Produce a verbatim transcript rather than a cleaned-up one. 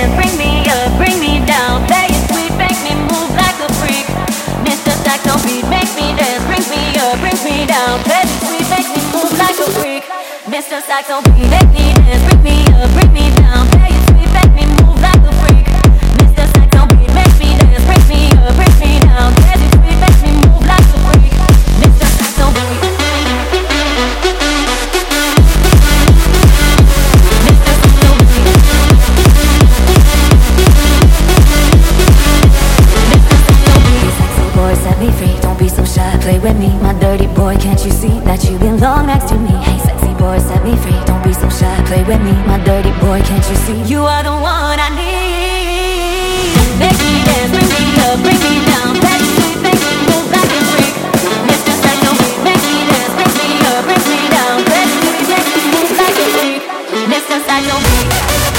dance, bring me up, bring me down. Play it sweet, make me move like a freak. Mister Saxo beat, make me dance, bring me up, bring me down. Play it sweet, make me move like a freak. Mister Saxo beat, make me dance, bring me up, bring me down. Play it sweet, make me move like a freak. Mister Saxo beat, make me dance, bring me up, bring me down. Play it sweet, make me move like a freak. Mister Saxo beat. Set me free, don't be so shy, play with me, my dirty boy, can't you see that you belong next to me? Hey sexy boy, set me free, don't be so shy, play with me, my dirty boy, can't you see? You are the one I need. Make me dance, bring me up, bring me down. Let me sweet, make me move like a freak. Mister Saxo beat, make me dance, bring me up, bring me down. Let me sweet, make me move like a freak. Mister Saxo beat.